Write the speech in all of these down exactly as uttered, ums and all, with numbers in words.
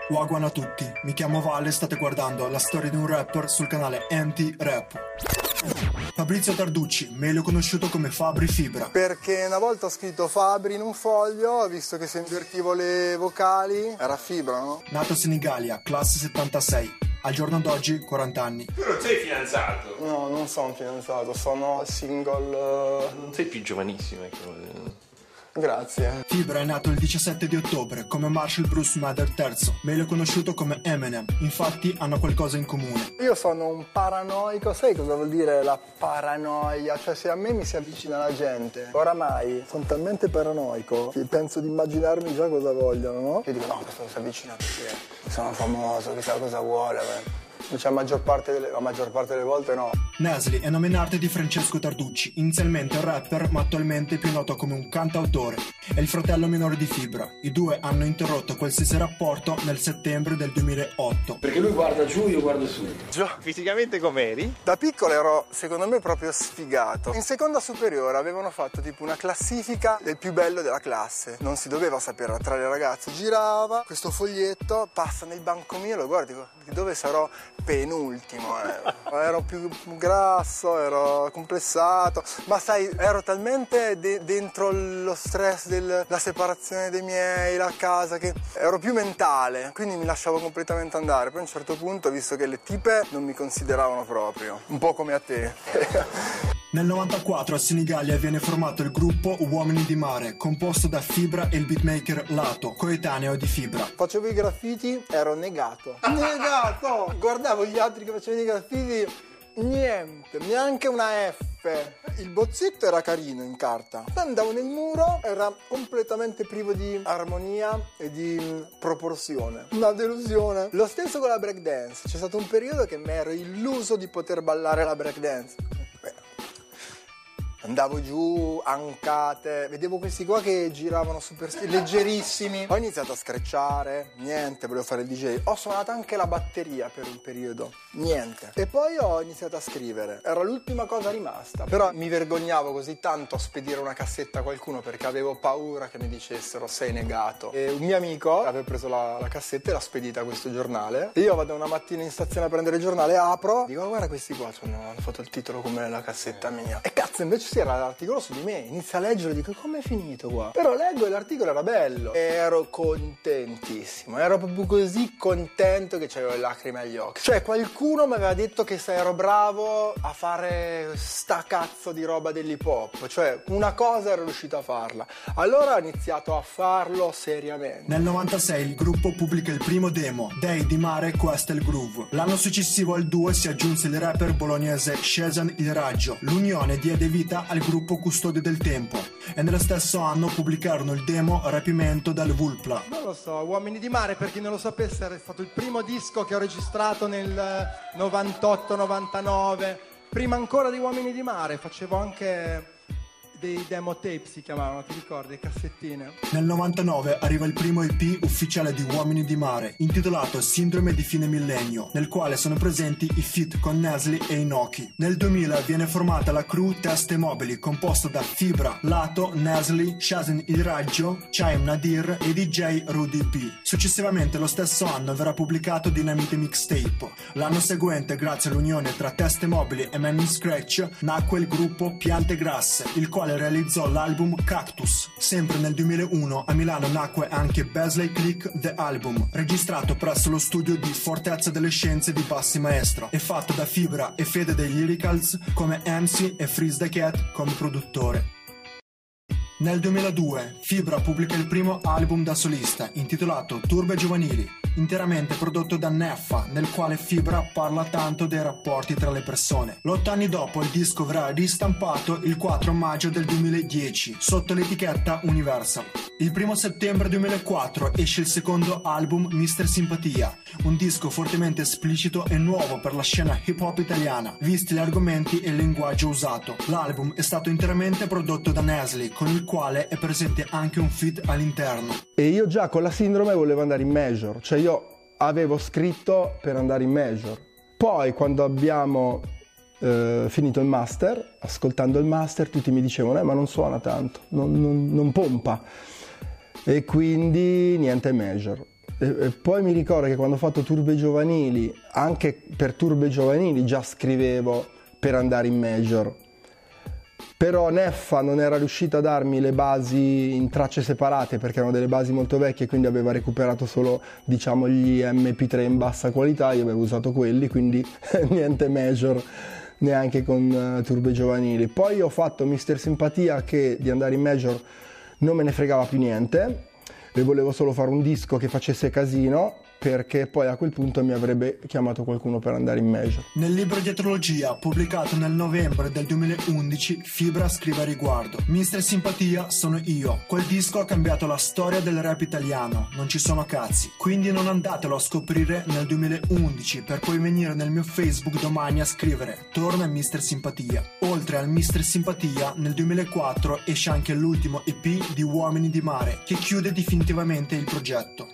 Wagwan a tutti, mi chiamo Vale e state guardando la storia di un rapper sul canale M T Rap. Fabrizio Tarducci, meglio conosciuto come Fabri Fibra. Perché una volta ho scritto Fabri in un foglio, visto che se invertivo le vocali era Fibra, no? Nato a Senigallia, classe settantasei. Al giorno d'oggi quaranta anni. Tu non sei fidanzato? No, non sono fidanzato, sono single. Non sei più giovanissimo, ecco. Grazie. Fibra è nato il diciassette di ottobre come Marshall Bruce Mather terzo, meglio conosciuto come Eminem. Infatti hanno qualcosa in comune. Io sono un paranoico, sai cosa vuol dire la paranoia? Cioè se a me mi si avvicina la gente, oramai sono talmente paranoico che penso di immaginarmi già cosa vogliono, no? Io dico no, questo si avvicina perché sono famoso, chissà cosa vuole. Beh. Cioè, la maggior parte delle, la maggior parte delle volte no. Nesli è nome in arte di Francesco Tarducci, inizialmente rapper ma attualmente più noto come un cantautore. È il fratello minore di Fibra. I due hanno interrotto qualsiasi rapporto nel settembre del duemilaotto. Perché lui guarda giù, io guardo su. Già. Fisicamente com'eri? Da piccolo ero, secondo me, proprio sfigato. In seconda superiore avevano fatto tipo una classifica del più bello della classe. Non si doveva sapere tra le ragazze. Girava questo foglietto, passa nel banco mio, lo guardo, dico, di dove sarò penultimo. Eh. Ero più grasso, ero complessato, ma sai, ero talmente de- dentro lo stress della separazione dei miei, la casa, che ero più mentale, quindi mi lasciavo completamente andare. Poi a un certo punto, visto che le tipe non mi consideravano proprio, un po' come a te. Nel novantaquattro a Senigallia viene formato il gruppo Uomini di Mare, composto da Fibra e il beatmaker Lato, coetaneo di Fibra. Facevo i graffiti, ero negato. Negato! Guardavo gli altri che facevano i graffiti, niente, neanche una F. Il bozzetto era carino in carta. Andavo nel muro, era completamente privo di armonia e di proporzione. Una delusione. Lo stesso con la breakdance. C'è stato un periodo che mi ero illuso di poter ballare la breakdance. Andavo giù, ancate, vedevo questi qua che giravano super leggerissimi. Ho iniziato a screcciare, niente, volevo fare il D J. Ho suonato anche la batteria per un periodo, niente. E poi ho iniziato a scrivere, era l'ultima cosa rimasta. Però mi vergognavo così tanto a spedire una cassetta a qualcuno perché avevo paura che mi dicessero sei negato. E un mio amico aveva preso la, la cassetta e l'ha spedita a questo giornale. E io vado una mattina in stazione a prendere il giornale, apro, dico oh, guarda questi qua, cioè, hanno fatto il titolo come la cassetta mia. E cazzo, invece sì, era l'articolo su di me, inizio a leggere e dico com'è finito qua? Però leggo e l'articolo era bello. Ero contentissimo, ero proprio così contento che c'avevo le lacrime agli occhi. Cioè qualcuno mi aveva detto che se ero bravo a fare sta cazzo di roba dell'hip hop, cioè una cosa ero riuscito a farla. Allora ho iniziato a farlo seriamente. Nel novantasei il gruppo pubblica il primo demo, Dei di Mare Questo è il Groove. L'anno successivo al duo si aggiunse il rapper bolognese Scesan il Raggio. L'unione diede vita al gruppo Custode del Tempo e nello stesso anno pubblicarono il demo Rapimento dal Vulpla. Non lo so, Uomini di Mare, per chi non lo sapesse, era stato il primo disco che ho registrato nel novantotto novantanove. Prima ancora di Uomini di Mare facevo anche dei demo tape, si chiamavano, ti ricordi? Cassettine. Nel novantanove arriva il primo E P ufficiale di Uomini di Mare, intitolato Sindrome di fine millennio, nel quale sono presenti i feat con Nesli e Inoki. Nel duemila viene formata la crew Teste Mobili, composta da Fibra, Lato, Nesli, Shazen Il Raggio, Chaim Nadir e D J Rudy P. Successivamente lo stesso anno verrà pubblicato Dinamite Mixtape. L'anno seguente, grazie all'unione tra Teste Mobili e Man in Scratch, nacque il gruppo Piante Grasse, il quale realizzò l'album Cactus. Sempre nel duemilauno a Milano nacque anche Besley Click The Album, registrato presso lo studio di Fortezza delle Scienze di Bassi Maestro e fatto da Fibra e Fede dei Lyricals come M C e Freeze the Cat come produttore. Nel duemiladue Fibra pubblica il primo album da solista, intitolato Turbe Giovanili, interamente prodotto da Neffa, nel quale Fibra parla tanto dei rapporti tra le persone. L'otto anni dopo il disco verrà ristampato il quattro maggio del duemiladieci, sotto l'etichetta Universal. Il primo settembre duemilaquattro esce il secondo album Mister Simpatia, un disco fortemente esplicito e nuovo per la scena hip hop italiana, visti gli argomenti e il linguaggio usato. L'album è stato interamente prodotto da Nesli, con il quale è presente anche un feat all'interno. E io già con la sindrome volevo andare in major, cioè io avevo scritto per andare in major. Poi quando abbiamo eh, finito il master, ascoltando il master tutti mi dicevano eh ma non suona tanto, non, non, non pompa, e quindi niente major. E, e poi mi ricordo che quando ho fatto Turbe Giovanili, anche per Turbe Giovanili già scrivevo per andare in major. Però Neffa non era riuscita a darmi le basi in tracce separate perché erano delle basi molto vecchie, quindi aveva recuperato solo, diciamo, gli emme pi tre in bassa qualità, io avevo usato quelli, quindi niente major neanche con uh, Turbe Giovanili. Poi ho fatto mister Simpatia, che di andare in major non me ne fregava più niente, e volevo solo fare un disco che facesse casino, perché poi a quel punto mi avrebbe chiamato qualcuno per andare in major. Nel libro di etrologia pubblicato nel novembre del duemilaundici, Fibra scrive a riguardo: mister Simpatia sono io, quel disco ha cambiato la storia del rap italiano, non ci sono cazzi, quindi non andatelo a scoprire nel duemilaundici per poi venire nel mio Facebook domani a scrivere torna mister Simpatia. Oltre al mister Simpatia, nel duemilaquattro esce anche l'ultimo E P di Uomini di Mare, che chiude definitivamente il progetto.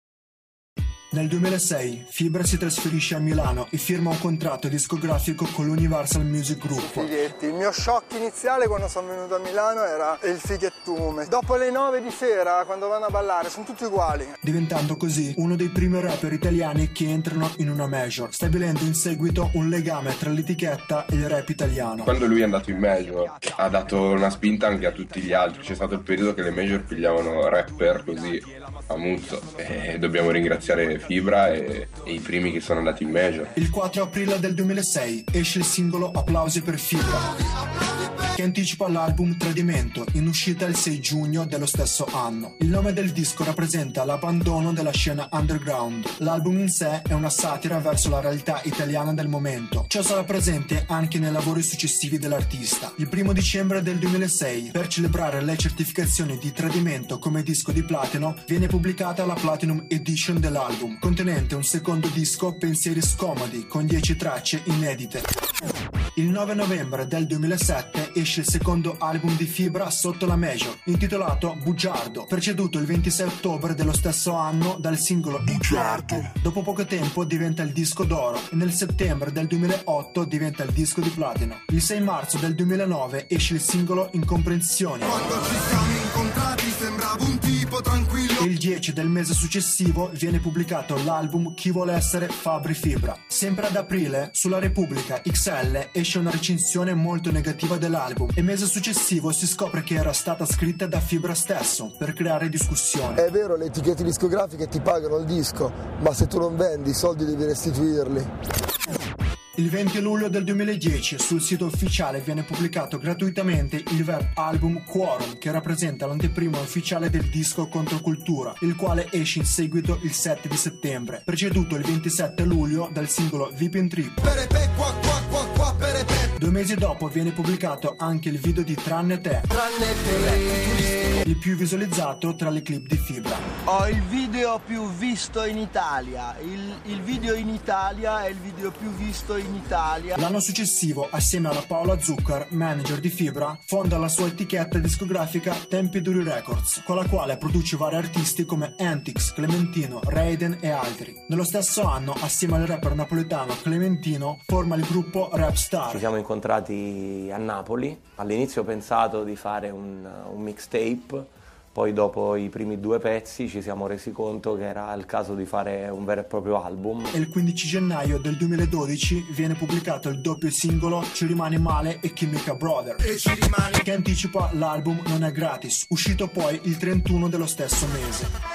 Nel duemilasei Fibra si trasferisce a Milano e firma un contratto discografico con l'Universal Music Group. Fighetti, il mio shock iniziale quando sono venuto a Milano era il fighettume. Dopo le nove di sera, quando vanno a ballare, sono tutti uguali. Diventando così uno dei primi rapper italiani che entrano in una major, stabilendo in seguito un legame tra l'etichetta e il rap italiano. Quando lui è andato in major ha dato una spinta anche a tutti gli altri. C'è stato il periodo che le major pigliavano rapper così a muzzo, e dobbiamo ringraziare Fibra e, e i primi che sono andati in major. Il quattro aprile del duemilasei esce il singolo Applausi per Fibra, che anticipa l'album Tradimento, in uscita il sei giugno dello stesso anno. Il nome del disco rappresenta l'abbandono della scena underground. L'album in sé è una satira verso la realtà italiana del momento. Ciò sarà presente anche nei lavori successivi dell'artista. Il primo dicembre del duemilasei, per celebrare le certificazioni di Tradimento come disco di platino, viene pubblicata la Platinum Edition dell'album, contenente un secondo disco, Pensieri Scomodi, con dieci tracce inedite. Il nove novembre del duemilasette esce il secondo album di Fibra sotto la major, intitolato Bugiardo, preceduto il ventisei ottobre dello stesso anno dal singolo Bugiardo. Dopo poco tempo diventa il disco d'oro e nel settembre del duemilaotto diventa il disco di platino. Il sei marzo del duemilanove esce il singolo Incomprensioni. Quando ci siamo incontrati sembravo un tipo tranquillo. E il dieci del mese successivo viene pubblicato l'album Chi vuole essere Fabri Fibra. Sempre ad aprile, sulla Repubblica X L esce una recensione molto negativa dell'album e mese successivo si scopre che era stata scritta da Fibra stesso per creare discussione. È vero, le etichette discografiche ti pagano il disco, ma se tu non vendi i soldi devi restituirli. Il venti luglio del duemiladieci sul sito ufficiale viene pubblicato gratuitamente il web album Quorum, che rappresenta l'anteprima ufficiale del disco Controcultura, il quale esce in seguito il sette di settembre, preceduto il ventisette luglio dal singolo Vipin Trip. Perepe, qua, qua, qua, qua, perepe. Due mesi dopo viene pubblicato anche il video di Tranne Te, Tranne te. il più visualizzato tra le clip di Fibra. Ho il video più visto in Italia, il, il video in Italia è il video più visto in Italia. L'anno successivo, assieme alla Paola Zucker, manager di Fibra, fonda la sua etichetta discografica Tempi Duri Records, con la quale produce vari artisti come Antix, Clementino, Raiden e altri. Nello stesso anno, assieme al rapper napoletano Clementino, forma il gruppo Rap Star. Ci siamo incontrati a Napoli, all'inizio ho pensato di fare un, un mixtape, poi dopo i primi due pezzi ci siamo resi conto che era il caso di fare un vero e proprio album. E il quindici gennaio del duemiladodici viene pubblicato il doppio singolo Ci rimane male e Chimica Brother, E ci rimane. che anticipa l'album Non è gratis, uscito poi il trentuno dello stesso mese.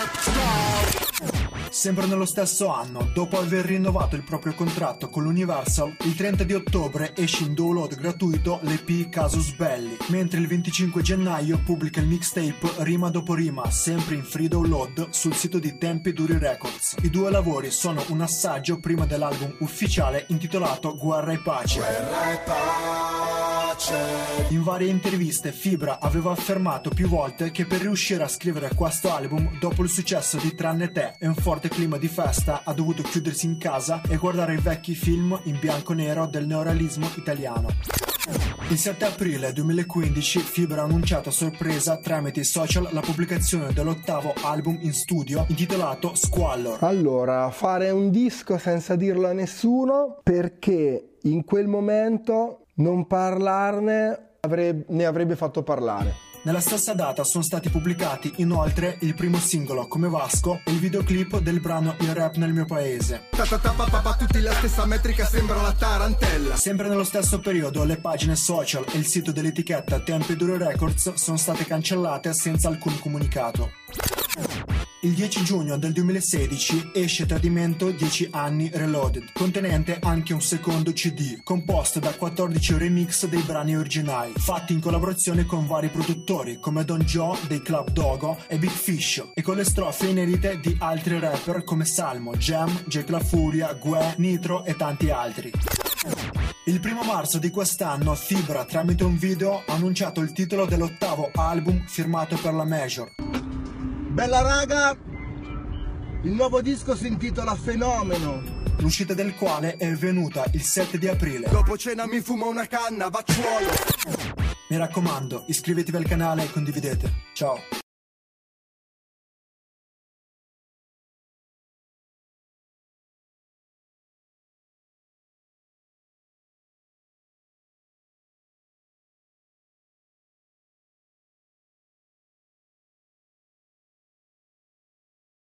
Sempre nello stesso anno, dopo aver rinnovato il proprio contratto con l'Universal, il trenta di ottobre esce in download gratuito l'E P Casus Belli, mentre il venticinque gennaio pubblica il mixtape Rima dopo rima, sempre in free download sul sito di Tempi Duri Records. I due lavori sono un assaggio prima dell'album ufficiale intitolato Guerra e Pace. Guerra e pace. In varie interviste Fibra aveva affermato più volte che per riuscire a scrivere questo album, dopo il successo di Tranne Te e un forte clima di festa, ha dovuto chiudersi in casa e guardare i vecchi film in bianco e nero del neorealismo italiano. Il sette aprile duemilaquindici Fibra ha annunciato a sorpresa tramite i social la pubblicazione dell'ottavo album in studio intitolato Squallor. Allora, fare un disco senza dirlo a nessuno, perché in quel momento non parlarne avrebbe, ne avrebbe fatto parlare. Nella stessa data sono stati pubblicati inoltre il primo singolo Come Vasco e il videoclip del brano Il rap nel mio paese. Tutti la stessa metrica, sembra la tarantella. Sempre nello stesso periodo le pagine social e il sito dell'etichetta Tempi Duro Records sono state cancellate senza alcun comunicato. Il dieci giugno del duemilasedici esce Tradimento dieci anni Reloaded, contenente anche un secondo C D, composto da quattordici remix dei brani originali, fatti in collaborazione con vari produttori come Don Joe dei Club Dogo e Big Fish, e con le strofe inedite di altri rapper come Salmo, Jam, Jake La Furia, Gue, Nitro e tanti altri. Il primo marzo di quest'anno Fibra, tramite un video, ha annunciato il titolo dell'ottavo album firmato per la Major. Bella raga, il nuovo disco si intitola Fenomeno, l'uscita del quale è avvenuta il sette di aprile. Dopo cena mi fumo una canna, vacciuolo. Mi raccomando, iscrivetevi al canale e condividete. Ciao.